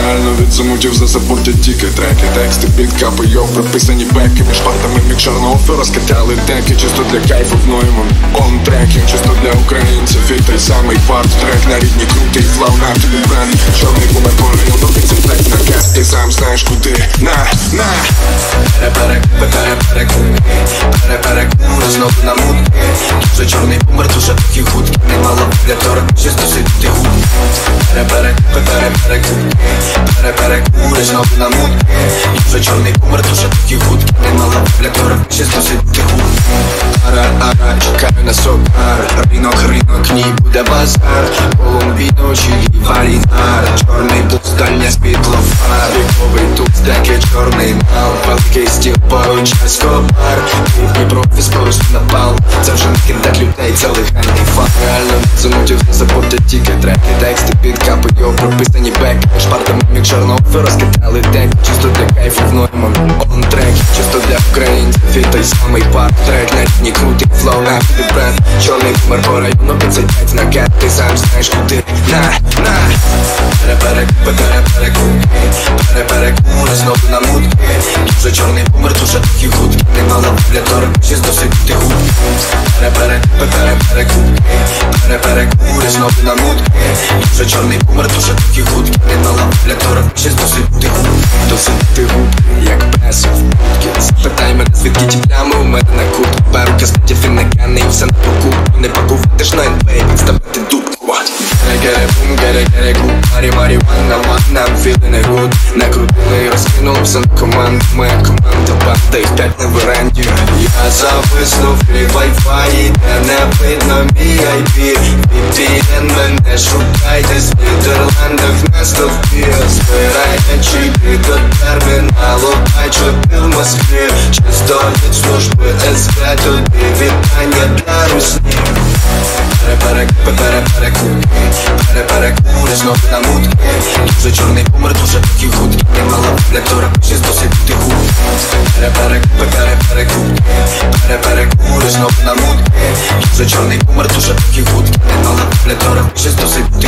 Реально від замутів засапортять тільки треки. Тексти під капою прописані беки. Між партами мік Шарнофи розкатали деки. Чисто для кайфу внуємо он трекінг. Чисто для українців і той самий парт. Трек на рідні крутий флау, на тобі бренд. Чорний бумер порив, до трек на кет. Ти сам знаєш куди, на Перекури знову на мутки. Дуже чорний бумер, дуже такі хутки. Немало виглядора, чисто сидіти гудки. Перекури знову на мутки. Дуже чорний бумер, дуже такі хутки. Немало виглядора, чисто сидіти гудки. Ара, чекаю на сокар. Ринок, ній буде базар. Колумбіно чи валінар. Чорний пустальня світло фар. Віковий тут деки чорний нал. Великий стіл поруч Ескобар. Півдні профіс поруч напал. Це вже не кидать людей, це легенний факт. Реально замутів запортять тільки треки. Тексти під капою прописані беки. Між партами мік Шарнофи розкидали деки. Чисто для кайфу внуємо он трек. Чисто для українців і той самий парт. Трек на рідні крутий флоу, на тобі бренд. Чорний бумер по району 55 на кет. Ти сам знаєш куди, на Перекури знову на мутки. Дуже чорний бумер, дуже такі хутки. Немало виглядора, чисто сидіти гудки. Перекури знову на мутки. Дуже чорний бумер, дуже такі хутки. Немало виглядора, чисто сидіти гудки. Досидіти гудки, як песо в будки. Запитай мене, звідки ті плями у мене на кут. Перука стаття фіннекани і все на покупку. Не пакувати ж на НБ, підставити дубку. Гере-гум, марі-марі-ванна, I'm feeling it good. Накрутили і розкинули все на команду. Моя команда, банда, їх 5 на веранді. Я зависнув і вайфаї, де не видно мій IP. VPN мене шукайте з Нідерландів на стовпі. Збирайте чіпи до терміналу, бачу ти в Москві. Чисто від служби СБ, тобі вітання для русні. Перекури знову на мутки. Дуже чорний бумер, дуже такі хутки. Немало виглядора, чисто сидіти гудки. Перекури знову на мутки. Дуже чорний бумер, дуже такі хутки. Немало виглядора, чисто сидіти